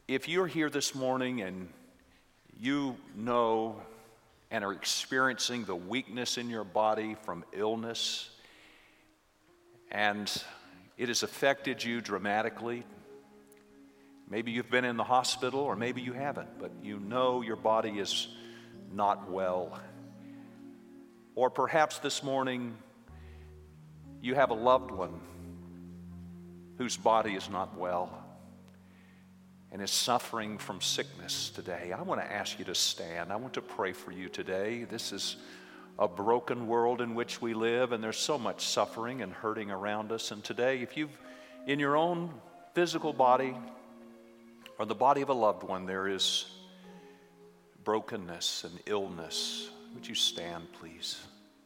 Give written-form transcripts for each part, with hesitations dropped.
If you're here this morning and you know and are experiencing the weakness in your body from illness, and it has affected you dramatically, maybe you've been in the hospital or maybe you haven't, but you know your body is not well. Or perhaps this morning you have a loved one whose body is not well and is suffering from sickness today. I want to ask you to stand. I want to pray for you today. This is a broken world in which we live, and there's so much suffering and hurting around us. And today, if you've, in your own physical body or the body of a loved one, there is brokenness and illness, would you stand, please?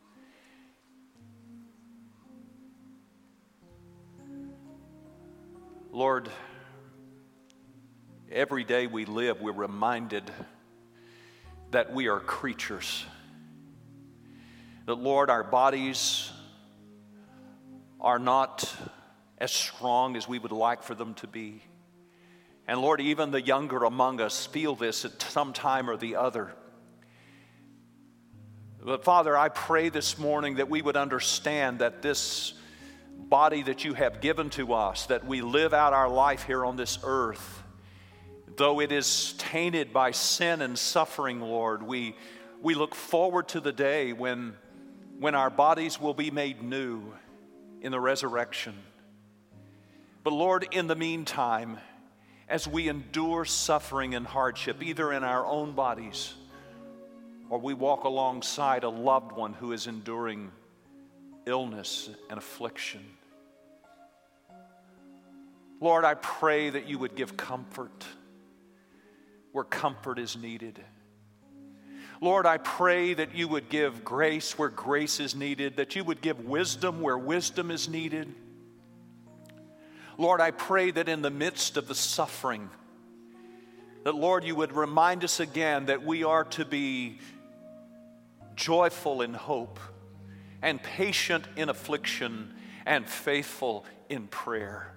Lord, every day we live, we're reminded that we are creatures. That, Lord, our bodies are not as strong as we would like for them to be. And, Lord, even the younger among us feel this at some time or the other. But, Father, I pray this morning that we would understand that this body that you have given to us, that we live out our life here on this earth, though it is tainted by sin and suffering, Lord, we look forward to the day when our bodies will be made new in the resurrection. But Lord, in the meantime, as we endure suffering and hardship, either in our own bodies or we walk alongside a loved one who is enduring illness and affliction, Lord, I pray that you would give comfort where comfort is needed. Lord, I pray that you would give grace where grace is needed, that you would give wisdom where wisdom is needed. Lord, I pray that in the midst of the suffering, that, Lord, you would remind us again that we are to be joyful in hope and patient in affliction and faithful in prayer.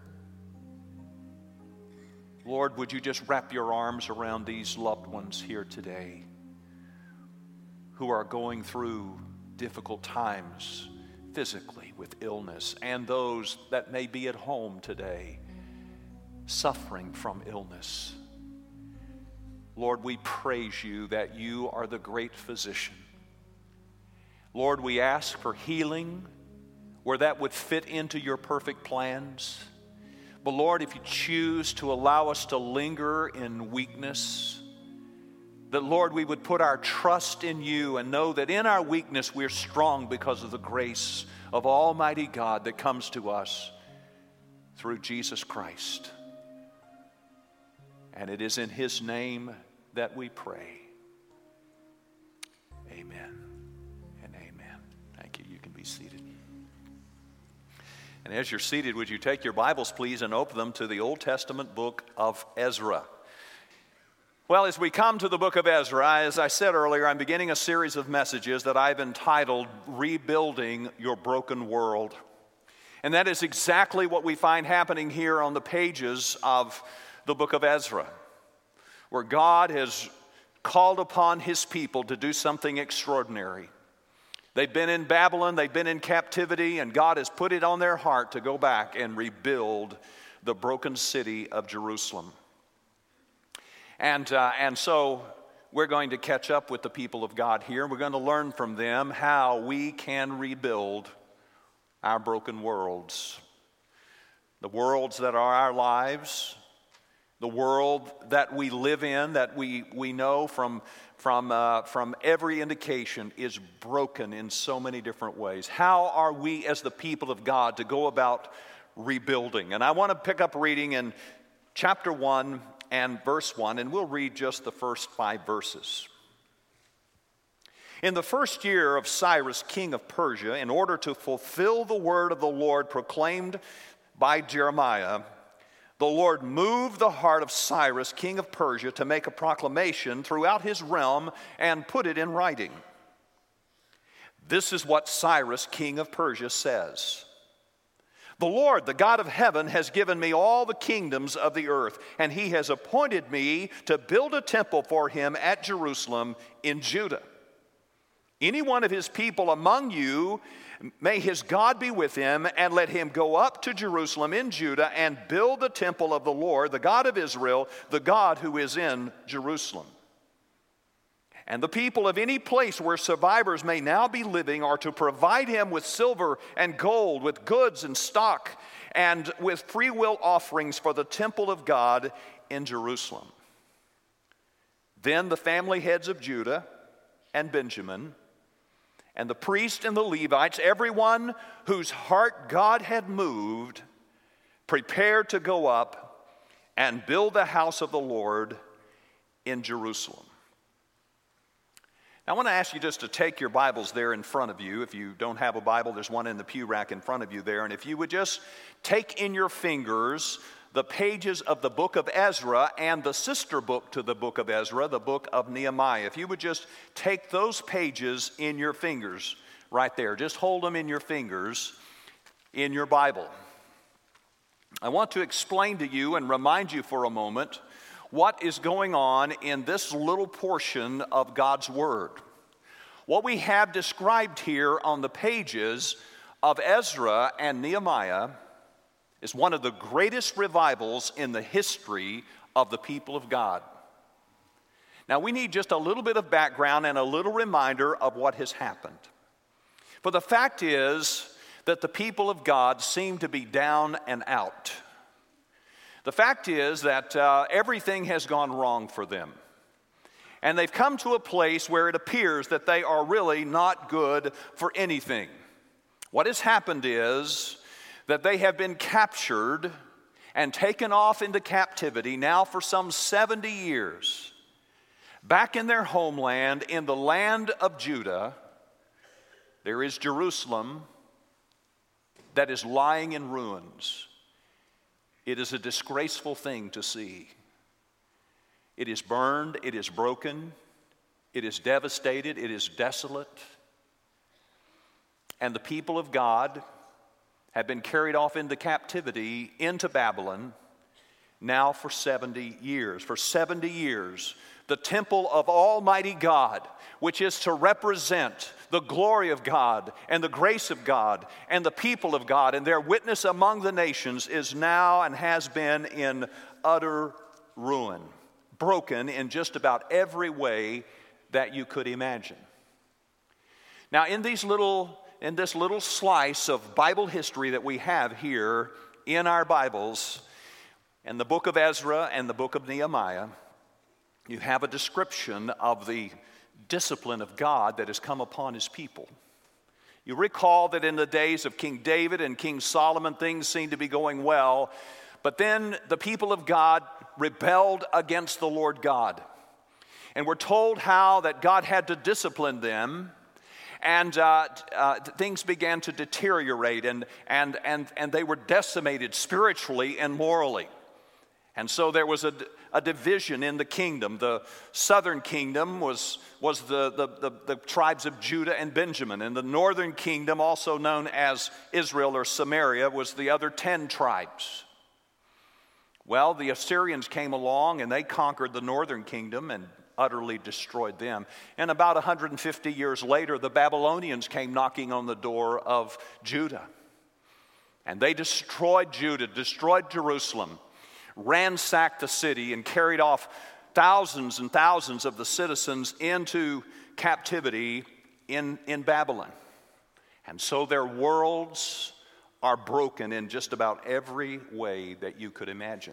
Lord, would you just wrap your arms around these loved ones here today who are going through difficult times physically with illness, and those that may be at home today suffering from illness. Lord, we praise you that you are the great physician. Lord, we ask for healing where that would fit into your perfect plans. But Lord, if you choose to allow us to linger in weakness, that, Lord, we would put our trust in you and know that in our weakness we're strong because of the grace of Almighty God that comes to us through Jesus Christ. And it is in his name that we pray. Amen and amen. Thank you. You can be seated. And as you're seated, would you take your Bibles, please, and open them to the Old Testament book of Ezra. Well, as we come to the book of Ezra, as I said earlier, I'm beginning a series of messages that I've entitled Rebuilding Your Broken World. And that is exactly what we find happening here on the pages of the book of Ezra, where God has called upon his people to do something extraordinary. They've been in Babylon, they've been in captivity, and God has put it on their heart to go back and rebuild the broken city of Jerusalem. And so we're going to catch up with the people of God here. We're going to learn from them how we can rebuild our broken worlds. The worlds that are our lives, the world that we live in, that we know from every indication is broken in so many different ways. How are we as the people of God to go about rebuilding? And I want to pick up reading in chapter 1 and verse 1, and we'll read just the first 5 verses. In the first year of Cyrus, king of Persia, in order to fulfill the word of the Lord proclaimed by Jeremiah, the Lord moved the heart of Cyrus, king of Persia, to make a proclamation throughout his realm and put it in writing. This is what Cyrus, king of Persia, says. The Lord, the God of heaven, has given me all the kingdoms of the earth, and he has appointed me to build a temple for him at Jerusalem in Judah. Any one of his people among you, may his God be with him, and let him go up to Jerusalem in Judah and build the temple of the Lord, the God of Israel, the God who is in Jerusalem. And the people of any place where survivors may now be living are to provide him with silver and gold, with goods and stock, and with freewill offerings for the temple of God in Jerusalem. Then the family heads of Judah and Benjamin, and the priests and the Levites, everyone whose heart God had moved, prepared to go up and build the house of the Lord in Jerusalem. I want to ask you just to take your Bibles there in front of you. If you don't have a Bible, there's one in the pew rack in front of you there. And if you would just take in your fingers the pages of the book of Ezra and the sister book to the book of Ezra, the book of Nehemiah. If you would just take those pages in your fingers right there. Just hold them in your fingers in your Bible. I want to explain to you and remind you for a moment what is going on in this little portion of God's Word. What we have described here on the pages of Ezra and Nehemiah is one of the greatest revivals in the history of the people of God. Now, we need just a little bit of background and a little reminder of what has happened. For the fact is that the people of God seem to be down and out. The fact is that everything has gone wrong for them. And they've come to a place where it appears that they are really not good for anything. What has happened is that they have been captured and taken off into captivity now for some 70 years. Back in their homeland, in the land of Judah, there is Jerusalem that is lying in ruins. It is a disgraceful thing to see. It is burned, it is broken, it is devastated, it is desolate. And the people of God have been carried off into captivity into Babylon now for 70 years. For 70 years, the temple of Almighty God, which is to represent the glory of God and the grace of God and the people of God and their witness among the nations, is now and has been in utter ruin, broken in just about every way that you could imagine. Now, in this little slice of Bible history that we have here in our Bibles, in the book of Ezra and the book of Nehemiah, you have a description of the discipline of God that has come upon his people. You recall that in the days of King David and King Solomon, things seemed to be going well, but then the people of God rebelled against the Lord God. And we're told how that God had to discipline them, and things began to deteriorate, and they were decimated spiritually and morally. And so there was a division in the kingdom. The southern kingdom was the tribes of Judah and Benjamin. And the northern kingdom, also known as Israel or Samaria, was the other 10 tribes. Well, the Assyrians came along and they conquered the northern kingdom and utterly destroyed them. And about 150 years later, the Babylonians came knocking on the door of Judah. And they destroyed Judah, destroyed Jerusalem, ransacked the city, and carried off thousands and thousands of the citizens into captivity in Babylon. And so their worlds are broken in just about every way that you could imagine.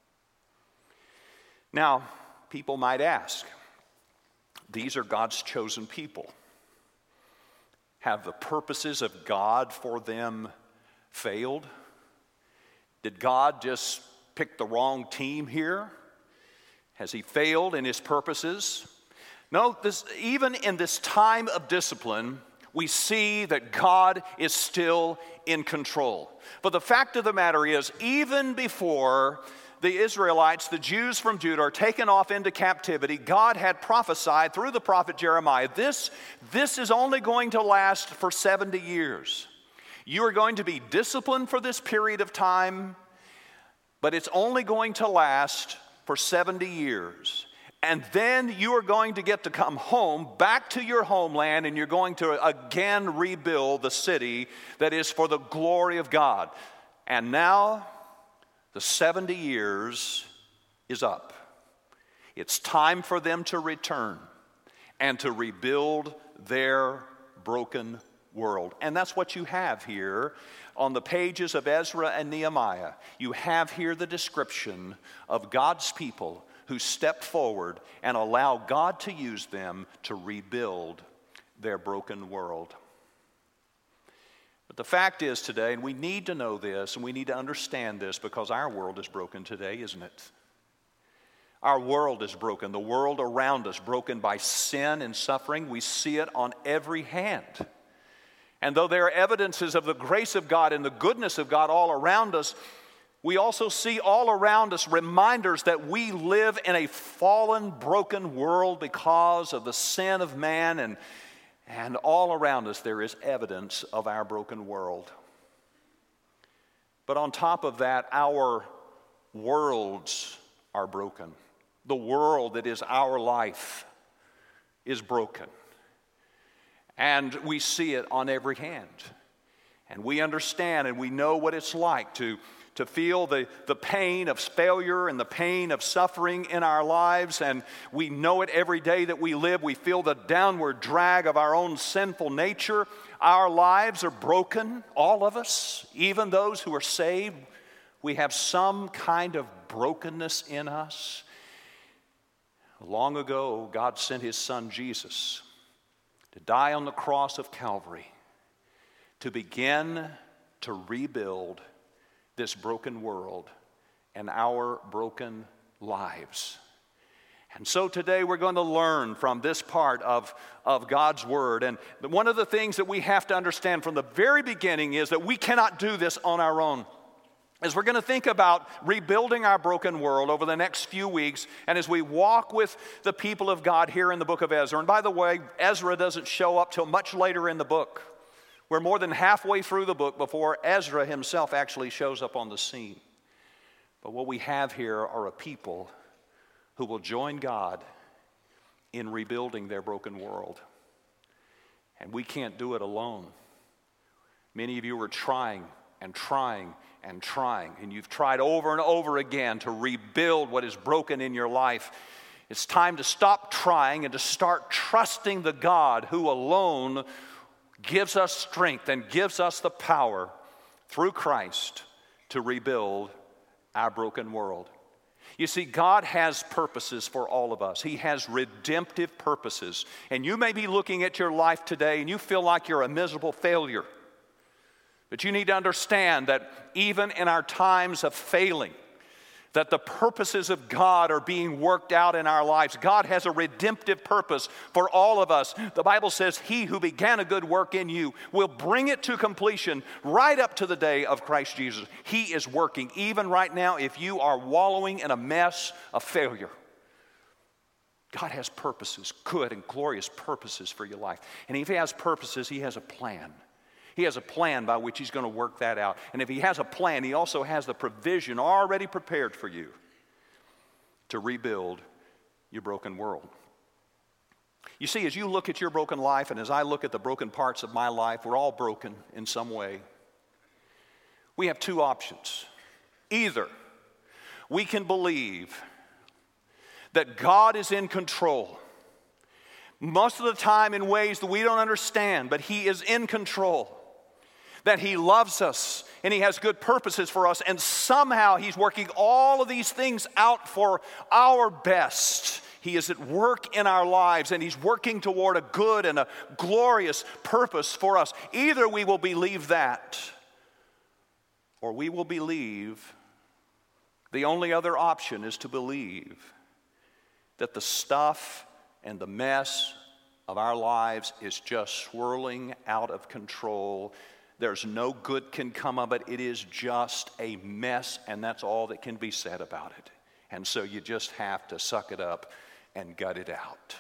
Now, people might ask, these are God's chosen people. Have the purposes of God for them failed? Did God just pick the wrong team here? Has he failed in his purposes? No, even in this time of discipline, we see that God is still in control. But the fact of the matter is, even before the Israelites, the Jews from Judah, are taken off into captivity, God had prophesied through the prophet Jeremiah, this is only going to last for 70 years. You are going to be disciplined for this period of time, but it's only going to last for 70 years. And then you are going to get to come home, back to your homeland, and you're going to again rebuild the city that is for the glory of God. And now, the 70 years is up. It's time for them to return and to rebuild their broken world. And that's what you have here on the pages of Ezra and Nehemiah. You have here the description of God's people who step forward and allow God to use them to rebuild their broken world. But the fact is today, and we need to know this, and we need to understand this, because our world is broken today, isn't it? Our world is broken. The world around us, broken by sin and suffering. We see it on every hand. And though there are evidences of the grace of God and the goodness of God all around us, we also see all around us reminders that we live in a fallen, broken world because of the sin of man, and all around us there is evidence of our broken world. But on top of that, our worlds are broken. The world that is our life is broken. And we see it on every hand. And we understand and we know what it's like to feel the pain of failure and the pain of suffering in our lives. And we know it every day that we live. We feel the downward drag of our own sinful nature. Our lives are broken, all of us, even those who are saved. We have some kind of brokenness in us. Long ago, God sent His Son Jesus to die on the cross of Calvary to begin to rebuild this broken world and our broken lives. And so today we're going to learn from this part of God's Word. And one of the things that we have to understand from the very beginning is that we cannot do this on our own. As we're going to think about rebuilding our broken world over the next few weeks, and as we walk with the people of God here in the book of Ezra, and by the way, Ezra doesn't show up till much later in the book. We're more than halfway through the book before Ezra himself actually shows up on the scene. But what we have here are a people who will join God in rebuilding their broken world. And we can't do it alone. Many of you are trying, and you've tried over and over again to rebuild what is broken in your life. It's time to stop trying and to start trusting the God who alone gives us strength and gives us the power through Christ to rebuild our broken world. You see, God has purposes for all of us. He has redemptive purposes. And you may be looking at your life today and you feel like you're a miserable failure. But you need to understand that even in our times of failing, that the purposes of God are being worked out in our lives. God has a redemptive purpose for all of us. The Bible says, He who began a good work in you will bring it to completion right up to the day of Christ Jesus. He is working even right now if you are wallowing in a mess of failure. God has purposes, good and glorious purposes for your life. And if He has purposes, He has a plan. He has a plan by which He's going to work that out. And if He has a plan, He also has the provision already prepared for you to rebuild your broken world. You see, as you look at your broken life and as I look at the broken parts of my life, we're all broken in some way. We have two options. Either we can believe that God is in control, most of the time in ways that we don't understand, but He is in control. That He loves us and He has good purposes for us, and somehow He's working all of these things out for our best. He is at work in our lives and He's working toward a good and a glorious purpose for us. Either we will believe that, or we will believe the only other option is to believe that the stuff and the mess of our lives is just swirling out of control. There's no good can come of it. It is just a mess, and that's all that can be said about it. And so you just have to suck it up and gut it out.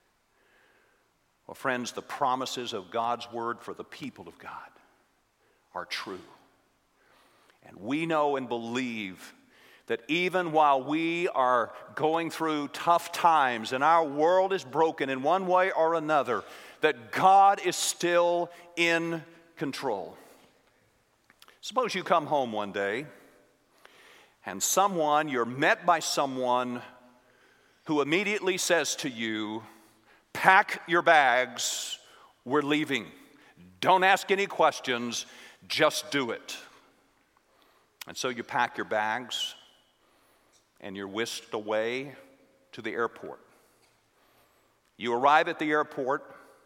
Well, friends, the promises of God's word for the people of God are true. And we know and believe that even while we are going through tough times and our world is broken in one way or another, that God is still in control. Suppose you come home one day and you're met by someone who immediately says to you, "Pack your bags, we're leaving. Don't ask any questions, just do it." And so you pack your bags and you're whisked away to the airport. You arrive at the airport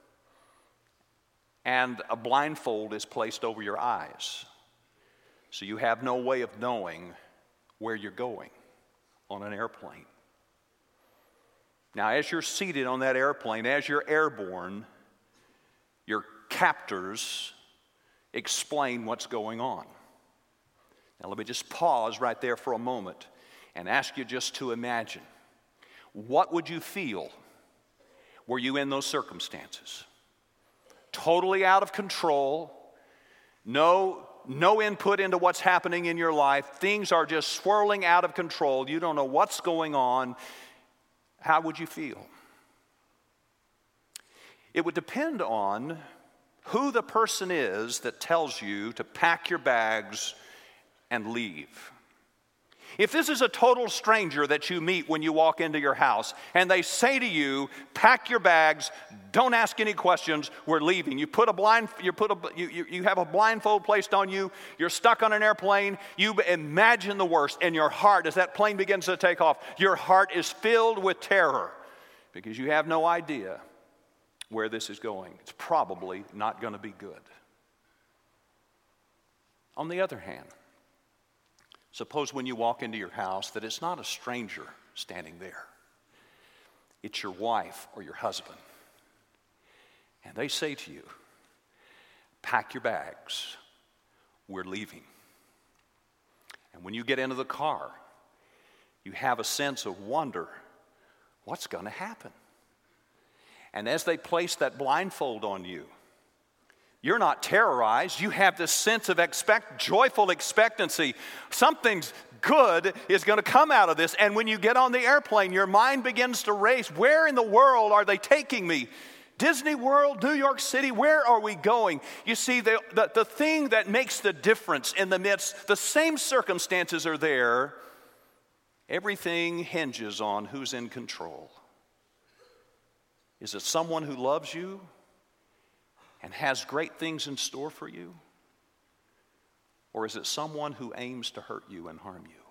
and a blindfold is placed over your eyes. So you have no way of knowing where you're going on an airplane. Now, as you're seated on that airplane, as you're airborne, your captors explain what's going on. Now, let me just pause right there for a moment and ask you just to imagine. What would you feel were you in those circumstances? Totally out of control, no input into what's happening in your life. Things are just swirling out of control. You don't know what's going on. How would you feel? It would depend on who the person is that tells you to pack your bags and leave. If this is a total stranger that you meet when you walk into your house and they say to you, "Pack your bags, don't ask any questions, we're leaving." You have a blindfold placed on you, you're stuck on an airplane, you imagine the worst, and your heart, as that plane begins to take off, your heart is filled with terror because you have no idea where this is going. It's probably not going to be good. On the other hand, suppose when you walk into your house that it's not a stranger standing there. It's your wife or your husband. And they say to you, "Pack your bags, we're leaving." And when you get into the car, you have a sense of wonder, what's going to happen? And as they place that blindfold on you, you're not terrorized. You have this sense of joyful expectancy. Something good is going to come out of this. And when you get on the airplane, your mind begins to race. Where in the world are they taking me? Disney World, New York City, where are we going? You see, the thing that makes the difference in the midst, the same circumstances are there. Everything hinges on who's in control. Is it someone who loves you and has great things in store for you? Or is it someone who aims to hurt you and harm you?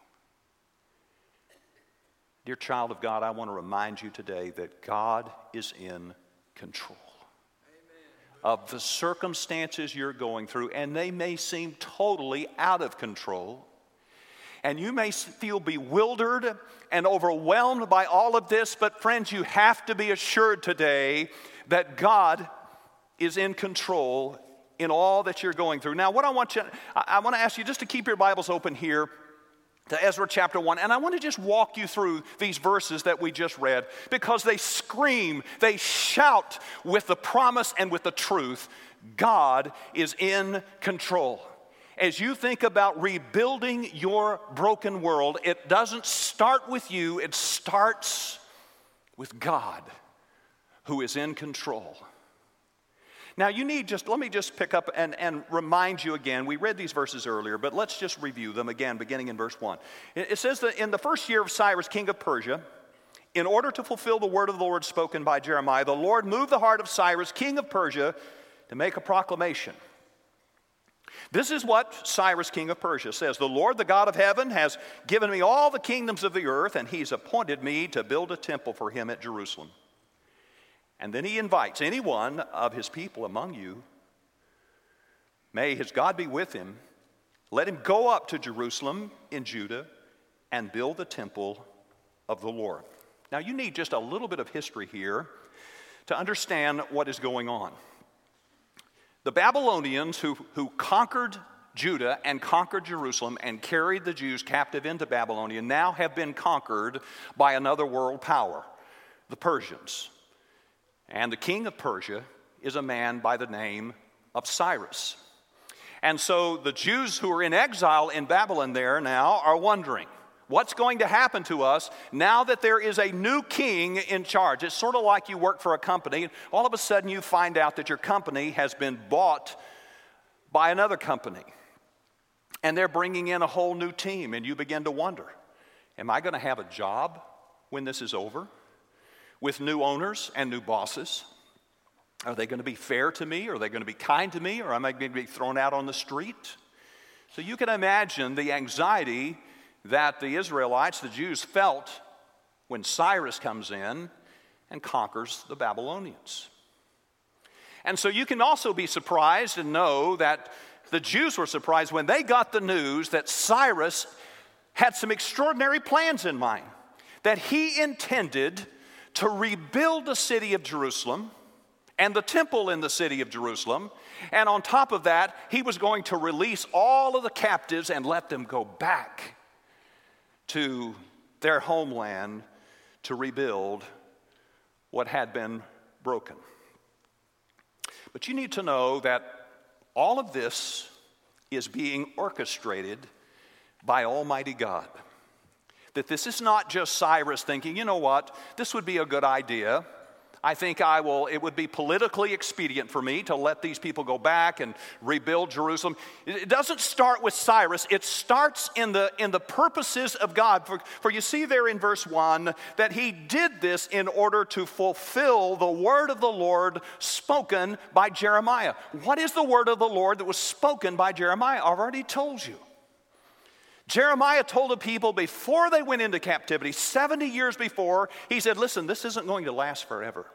Dear child of God, I want to remind you today that God is in control of the circumstances you're going through, and they may seem totally out of control. And you may feel bewildered and overwhelmed by all of this, but friends, you have to be assured today that God is in control in all that you're going through. Now, I want to ask you just to keep your Bibles open here to Ezra chapter 1, and I want to just walk you through these verses that we just read because they scream, they shout with the promise and with the truth. God is in control. As you think about rebuilding your broken world, it doesn't start with you, it starts with God, who is in control. Now let me just pick up and remind you again. We read these verses earlier, but let's just review them again, beginning in verse 1. It says that in the first year of Cyrus, king of Persia, in order to fulfill the word of the Lord spoken by Jeremiah, the Lord moved the heart of Cyrus, king of Persia, to make a proclamation. This is what Cyrus, king of Persia, says. "The Lord, the God of heaven, has given me all the kingdoms of the earth, and he's appointed me to build a temple for him at Jerusalem. And then he invites any one of his people among you. May his God be with him. Let him go up to Jerusalem in Judah and build the temple of the Lord." Now you need just a little bit of history here to understand what is going on. The Babylonians who conquered Judah and conquered Jerusalem and carried the Jews captive into Babylonia now have been conquered by another world power, the Persians. And the king of Persia is a man by the name of Cyrus. And so the Jews who are in exile in Babylon there now are wondering, what's going to happen to us now that there is a new king in charge? It's sort of like you work for a company. All of a sudden you find out that your company has been bought by another company. And they're bringing in a whole new team. And you begin to wonder, am I going to have a job when this is over? With new owners and new bosses? Are they going to be fair to me? Are they going to be kind to me? Or am I going to be thrown out on the street? So you can imagine the anxiety that the Israelites, the Jews, felt when Cyrus comes in and conquers the Babylonians. And so you can also be surprised and know that the Jews were surprised when they got the news that Cyrus had some extraordinary plans in mind, that he intended to rebuild the city of Jerusalem and the temple in the city of Jerusalem, and on top of that, he was going to release all of the captives and let them go back to their homeland to rebuild what had been broken. But you need to know that all of this is being orchestrated by Almighty God. That this is not just Cyrus thinking, you know what, this would be a good idea. I think it would be politically expedient for me to let these people go back and rebuild Jerusalem. It doesn't start with Cyrus. It starts in the purposes of God. For you see there in verse 1 that he did this in order to fulfill the word of the Lord spoken by Jeremiah. What is the word of the Lord that was spoken by Jeremiah? I've already told you. Jeremiah told the people before they went into captivity, 70 years before, he said, listen, this isn't going to last forever.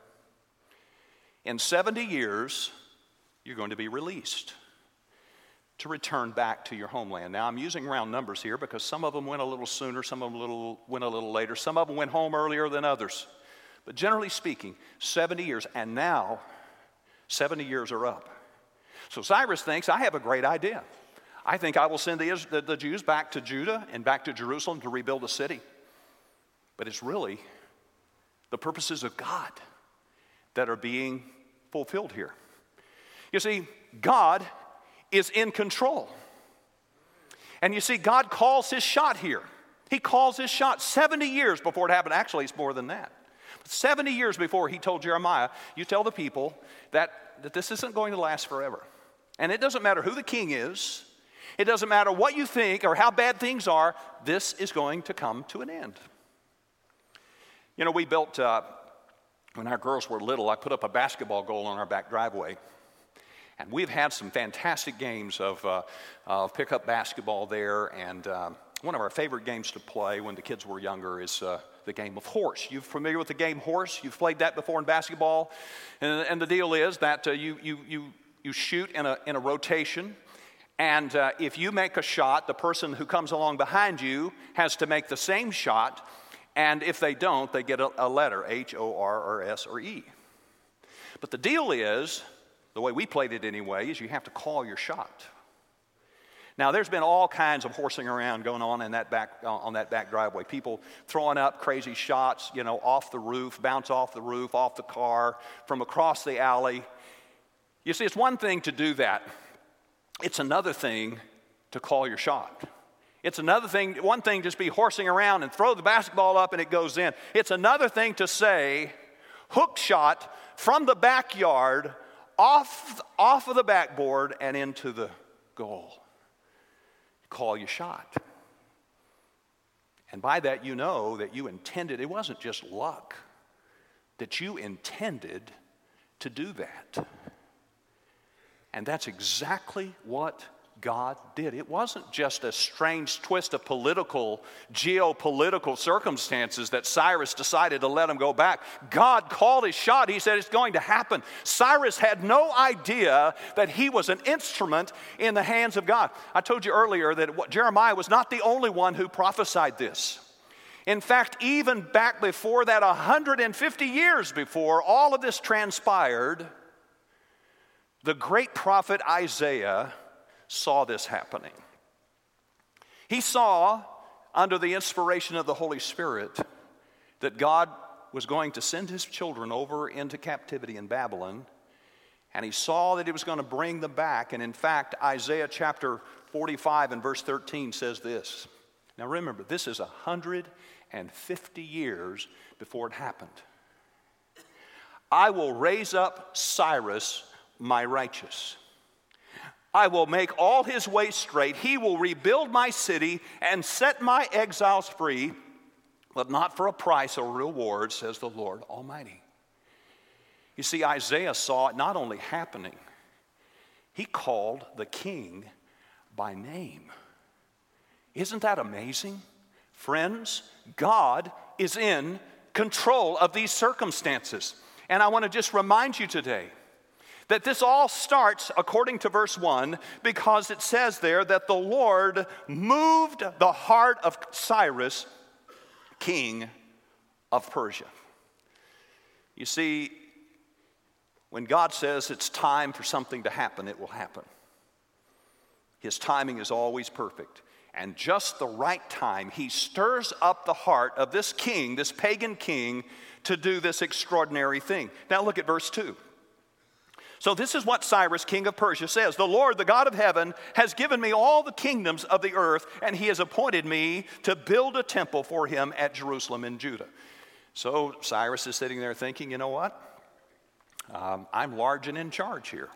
In 70 years, you're going to be released to return back to your homeland. Now, I'm using round numbers here because some of them went a little sooner, some of them went a little later, some of them went home earlier than others. But generally speaking, 70 years, and now 70 years are up. So Cyrus thinks, I have a great idea. I think I will send the Jews back to Judah and back to Jerusalem to rebuild the city. But it's really the purposes of God that are being fulfilled here. You see, God is in control. And you see, God calls his shot here. He calls his shot 70 years before it happened. Actually, it's more than that. 70 years before he told Jeremiah, you tell the people that this isn't going to last forever. And it doesn't matter who the king is. It doesn't matter what you think or how bad things are. This is going to come to an end. You know, we built, when our girls were little, I put up a basketball goal on our back driveway. And we've had some fantastic games of pickup basketball there. And one of our favorite games to play when the kids were younger is the game of horse. You familiar with the game horse? You've played that before in basketball. And the deal is that you shoot in a rotation. And if you make a shot, the person who comes along behind you has to make the same shot. And if they don't, they get a letter, H, O, R, or S, or E. But the deal is, the way we played it anyway, is you have to call your shot. Now, there's been all kinds of horsing around going on in that back driveway. People throwing up crazy shots, you know, off the roof, bounce off the roof, off the car, from across the alley. You see, it's one thing to do that. It's another thing to call your shot. It's another thing, one thing just be horsing around and throw the basketball up and it goes in. It's another thing to say, hook shot from the backyard, off of the backboard and into the goal. Call your shot. And by that you know that you intended, it wasn't just luck, that you intended to do that. And that's exactly what God did. It wasn't just a strange twist of geopolitical circumstances that Cyrus decided to let him go back. God called his shot. He said it's going to happen. Cyrus had no idea that he was an instrument in the hands of God. I told you earlier that Jeremiah was not the only one who prophesied this. In fact, even back before that, 150 years before all of this transpired, the great prophet Isaiah saw this happening. He saw, under the inspiration of the Holy Spirit, that God was going to send his children over into captivity in Babylon, And he saw that he was going to bring them back. And in fact, Isaiah chapter 45 and verse 13 says this. Now remember, this is 150 years before it happened. I will raise up Cyrus, my righteous. I will make all his ways straight. He will rebuild my city and set my exiles free, but not for a price or reward, says the Lord Almighty. You see, Isaiah saw it not only happening, he called the king by name. Isn't that amazing? Friends, God is in control of these circumstances. And I want to just remind you today that this all starts, according to verse 1, because it says there that the Lord moved the heart of Cyrus, king of Persia. You see, when God says it's time for something to happen, it will happen. His timing is always perfect. And just the right time, he stirs up the heart of this king, this pagan king, to do this extraordinary thing. Now look at verse 2. So this is what Cyrus, king of Persia, says. The Lord, the God of heaven, has given me all the kingdoms of the earth, and he has appointed me to build a temple for him at Jerusalem in Judah. So Cyrus is sitting there thinking, you know what? I'm large and in charge here.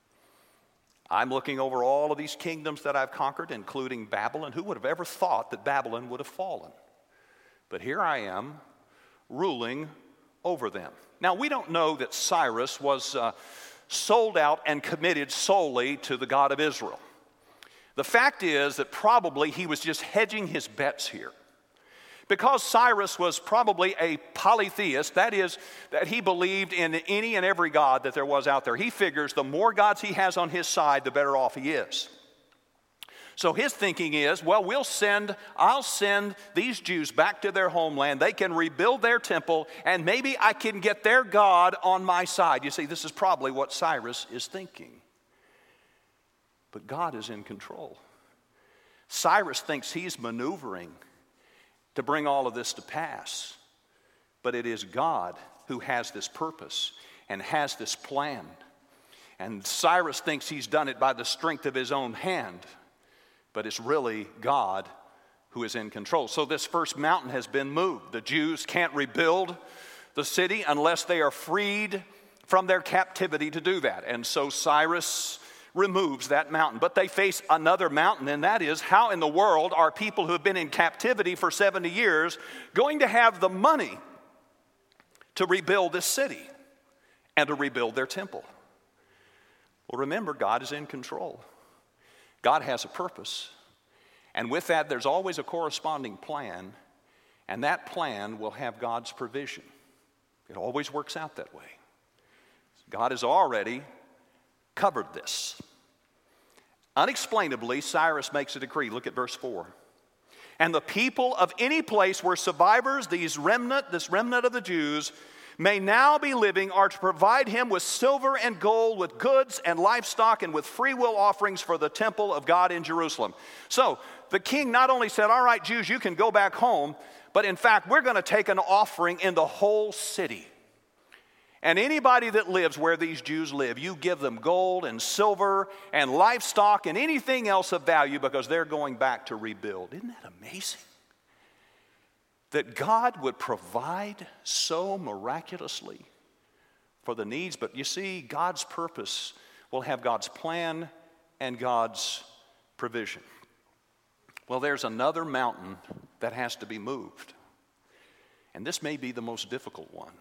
I'm looking over all of these kingdoms that I've conquered, including Babylon. Who would have ever thought that Babylon would have fallen? But here I am, ruling over them. Now, we don't know that Cyrus was sold out and committed solely to the God of Israel. The fact is that probably he was just hedging his bets here. Because Cyrus was probably a polytheist, that is, that he believed in any and every god that there was out there. He figures the more gods he has on his side, the better off he is. So his thinking is, well, I'll send these Jews back to their homeland. They can rebuild their temple, and maybe I can get their God on my side. You see, this is probably what Cyrus is thinking. But God is in control. Cyrus thinks he's maneuvering to bring all of this to pass. But it is God who has this purpose and has this plan. And Cyrus thinks he's done it by the strength of his own hand. But it's really God who is in control. So this first mountain has been moved. The Jews can't rebuild the city unless they are freed from their captivity to do that. And so Cyrus removes that mountain. But they face another mountain, and that is, how in the world are people who have been in captivity for 70 years going to have the money to rebuild this city and to rebuild their temple? Well, remember, God is in control. God has a purpose. And with that, there's always a corresponding plan, and that plan will have God's provision. It always works out that way. God has already covered this. Unexplainably, Cyrus makes a decree. Look at verse 4. And the people of any place where survivors, this remnant of the Jews, may now be living are to provide him with silver and gold, with goods and livestock, and with free will offerings for the temple of God in Jerusalem. So the king not only said, all right, Jews, you can go back home, but in fact, we're going to take an offering in the whole city. And anybody that lives where these Jews live, you give them gold and silver and livestock and anything else of value, because they're going back to rebuild. Isn't that amazing? That God would provide so miraculously for the needs. But you see, God's purpose will have God's plan and God's provision. Well, there's another mountain that has to be moved. And this may be the most difficult one.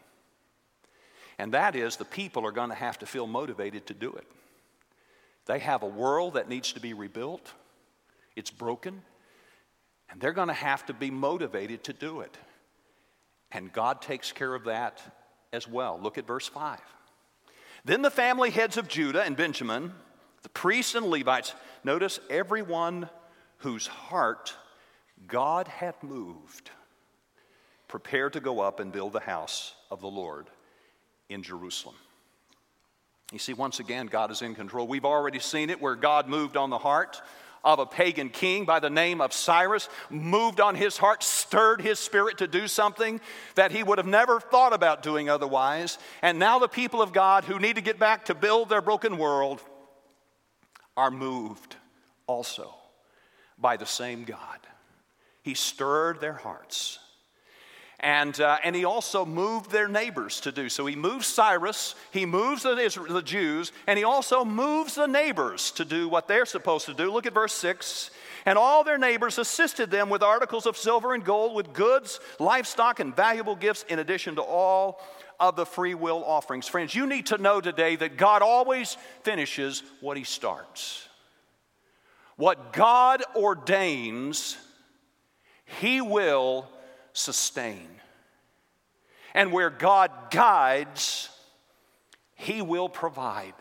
And that is, the people are going to have to feel motivated to do it. They have a world that needs to be rebuilt. It's broken. And they're going to have to be motivated to do it. And God takes care of that as well. Look at verse 5. Then the family heads of Judah and Benjamin, the priests and Levites, notice everyone whose heart God had moved, prepared to go up and build the house of the Lord in Jerusalem. You see, once again, God is in control. We've already seen it where God moved on the heart of a pagan king by the name of Cyrus, moved on his heart, stirred his spirit to do something that he would have never thought about doing otherwise. And now the people of God who need to get back to build their broken world are moved also by the same God. He stirred their hearts. And he also moved their neighbors to do so. He moves Cyrus, he moves the Jews, and he also moves the neighbors to do what they're supposed to do. Look at verse 6. And all their neighbors assisted them with articles of silver and gold, with goods, livestock, and valuable gifts, in addition to all of the free will offerings. Friends, you need to know today that God always finishes what he starts. What God ordains, he will sustain. And where God guides, he will provide.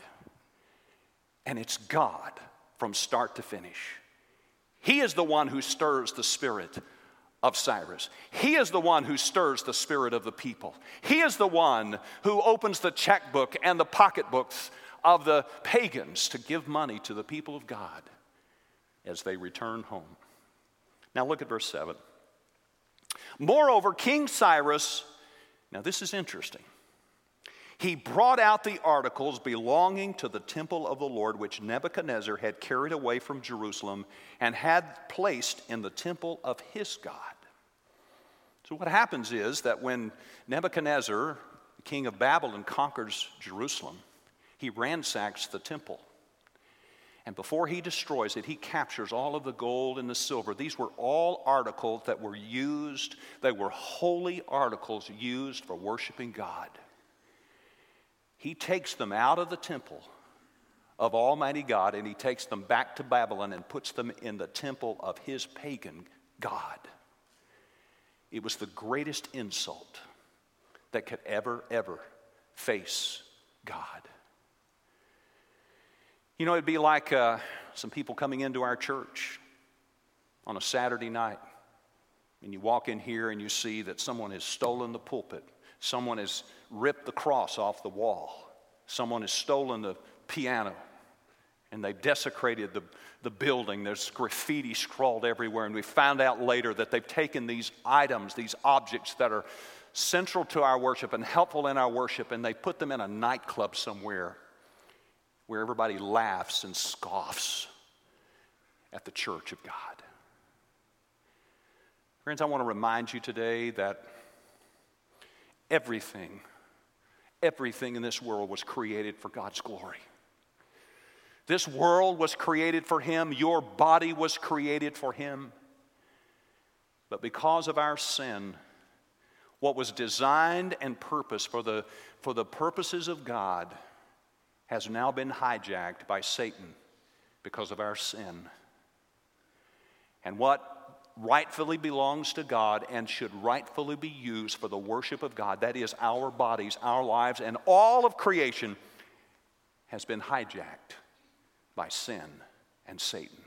And it's God from start to finish. He is the one who stirs the spirit of Cyrus. He is the one who stirs the spirit of the people. He is the one who opens the checkbook and the pocketbooks of the pagans to give money to the people of God as they return home. Now look at verse 7. Moreover, King Cyrus, now this is interesting, he brought out the articles belonging to the temple of the Lord, which Nebuchadnezzar had carried away from Jerusalem and had placed in the temple of his God. So what happens is that when Nebuchadnezzar, the king of Babylon, conquers Jerusalem, he ransacks the temple. And before he destroys it, he captures all of the gold and the silver. These were all articles that were used, they were holy articles used for worshiping God. He takes them out of the temple of Almighty God, and he takes them back to Babylon and puts them in the temple of his pagan God. It was the greatest insult that could ever face God. You know, it'd be like some people coming into our church on a Saturday night, and you walk in here and you see that someone has stolen the pulpit, someone has ripped the cross off the wall, someone has stolen the piano, and they've desecrated the building. There's graffiti scrawled everywhere, and we found out later that they've taken these items, these objects that are central to our worship and helpful in our worship, and they put them in a nightclub somewhere where everybody laughs and scoffs at the church of God. Friends, I want to remind you today that everything in this world was created for God's glory. This world was created for him. Your body was created for him. But because of our sin, what was designed and purposed for the purposes of God has now been hijacked by Satan because of our sin. And what rightfully belongs to God and should rightfully be used for the worship of God, that is our bodies, our lives, and all of creation, has been hijacked by sin and Satan.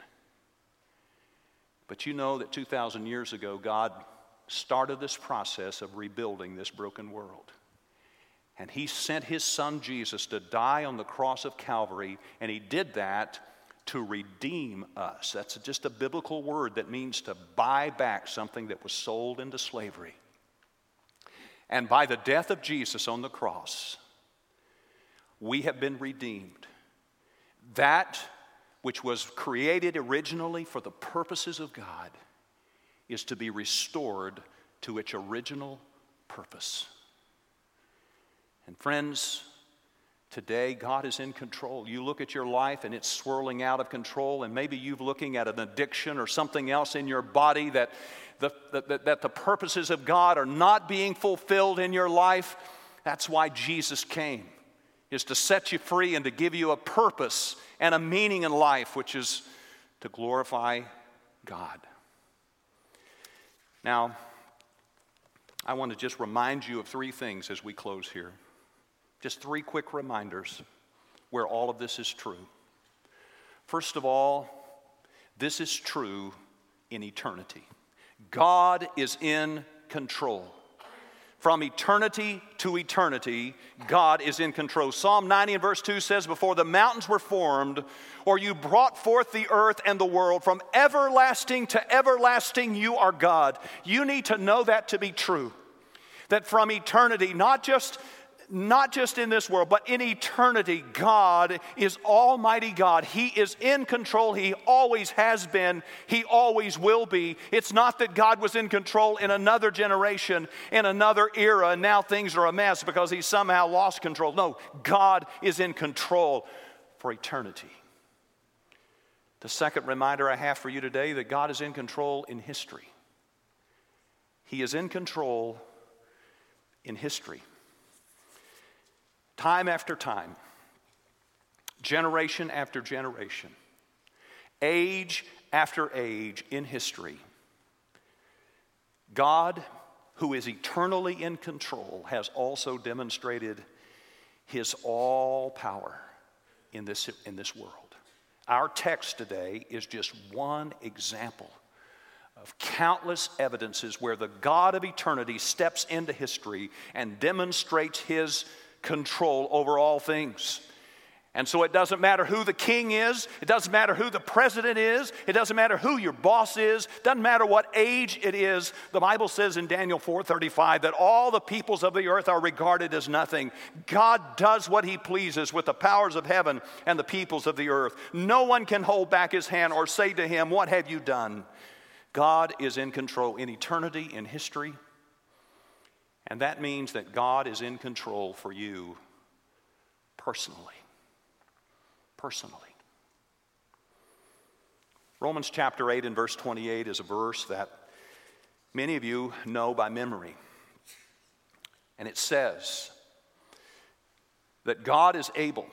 But you know that 2,000 years ago, God started this process of rebuilding this broken world. And he sent his son Jesus to die on the cross of Calvary, and he did that to redeem us. That's just a biblical word that means to buy back something that was sold into slavery. And by the death of Jesus on the cross, we have been redeemed. That which was created originally for the purposes of God is to be restored to its original purpose. And friends, today God is in control. You look at your life and it's swirling out of control, and maybe you're looking at an addiction or something else in your body that the purposes of God are not being fulfilled in your life. That's why Jesus came, is to set you free and to give you a purpose and a meaning in life, which is to glorify God. Now, I want to just remind you of three things as we close here. Just three quick reminders where all of this is true. First of all, this is true in eternity. God is in control. From eternity to eternity, God is in control. Psalm 90 and verse 2 says, before the mountains were formed, or you brought forth the earth and the world, from everlasting to everlasting, you are God. You need to know that to be true. That from eternity, not just in this world, but in eternity, God is Almighty God. He is in control. He always has been. He always will be. It's not that God was in control in another generation, in another era, and now things are a mess because He somehow lost control. No, God is in control for eternity. The second reminder I have for you today, that God is in control in history. He is in control in history. Time after time, generation after generation, age after age in history, God, who is eternally in control, has also demonstrated His all power in this world. Our text today is just one example of countless evidences where the God of eternity steps into history and demonstrates His control over all things. And so it doesn't matter who the king is, it doesn't matter who the president is, it doesn't matter who your boss is, doesn't matter what age it is. The Bible says in Daniel 4:35 that all the peoples of the earth are regarded as nothing. God does what He pleases with the powers of heaven and the peoples of the earth. No one can hold back His hand or say to Him, "What have you done?" God is in control in eternity, in history. And that means that God is in control for you personally. Personally. Romans chapter 8 and verse 28 is a verse that many of you know by memory. And it says that God is able.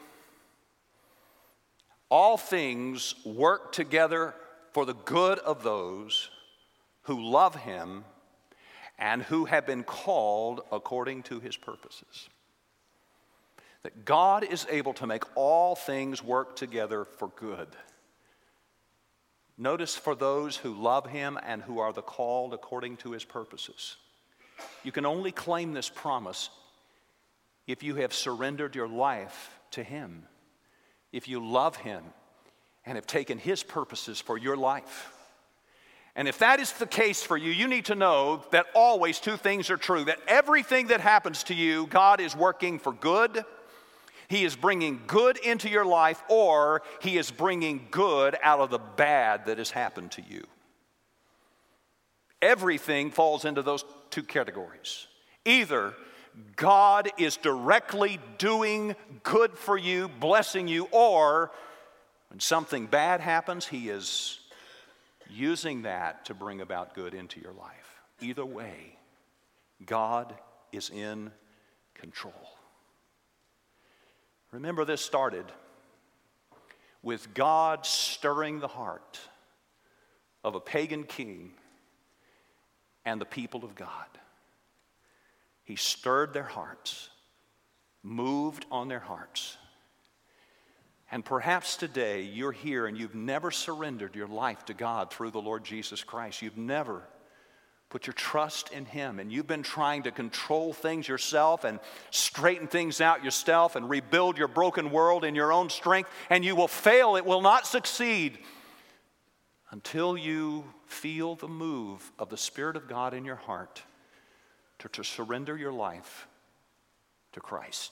All things work together for the good of those who love Him and who have been called according to His purposes. That God is able to make all things work together for good. Notice, for those who love Him and who are the called according to His purposes. You can only claim this promise if you have surrendered your life to Him, if you love Him and have taken His purposes for your life. And if that is the case for you, you need to know that always two things are true. That everything that happens to you, God is working for good. He is bringing good into your life, or He is bringing good out of the bad that has happened to you. Everything falls into those two categories. Either God is directly doing good for you, blessing you, or when something bad happens, He is using that to bring about good into your life. Either way, God is in control. Remember, this started with God stirring the heart of a pagan king and the people of God. He stirred their hearts, moved on their hearts. And perhaps today you're here and you've never surrendered your life to God through the Lord Jesus Christ. You've never put your trust in Him, and you've been trying to control things yourself and straighten things out yourself and rebuild your broken world in your own strength, and you will fail. It will not succeed until you feel the move of the Spirit of God in your heart to surrender your life to Christ.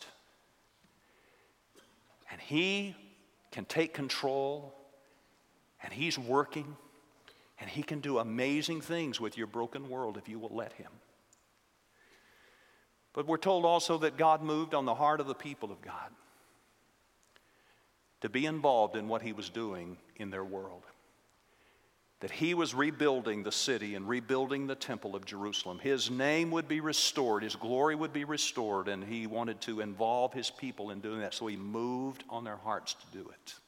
And He can take control, and He's working, and He can do amazing things with your broken world if you will let Him. But we're told also that God moved on the heart of the people of God to be involved in what He was doing in their world. That He was rebuilding the city and rebuilding the temple of Jerusalem. His name would be restored, His glory would be restored, and He wanted to involve His people in doing that, so He moved on their hearts to do it.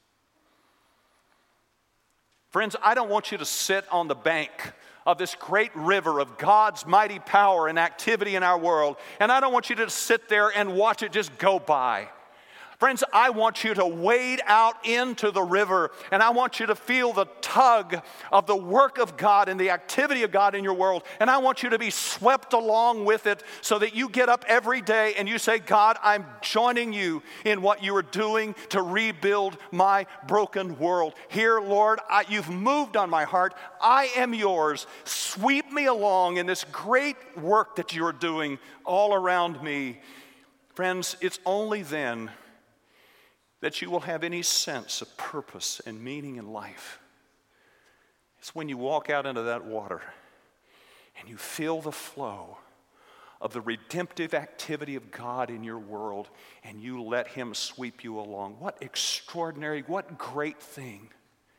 Friends, I don't want you to sit on the bank of this great river of God's mighty power and activity in our world, and I don't want you to sit there and watch it just go by. Friends, I want you to wade out into the river, and I want you to feel the tug of the work of God and the activity of God in your world, and I want you to be swept along with it so that you get up every day and you say, God, I'm joining you in what you are doing to rebuild my broken world. Here, Lord, you've moved on my heart. I am yours. Sweep me along in this great work that you're doing all around me. Friends, it's only then that you will have any sense of purpose and meaning in life. It's when you walk out into that water and you feel the flow of the redemptive activity of God in your world and you let him sweep you along. What extraordinary, what great thing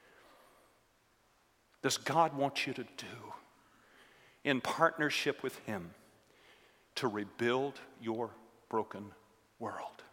does God want you to do in partnership with him to rebuild your broken world?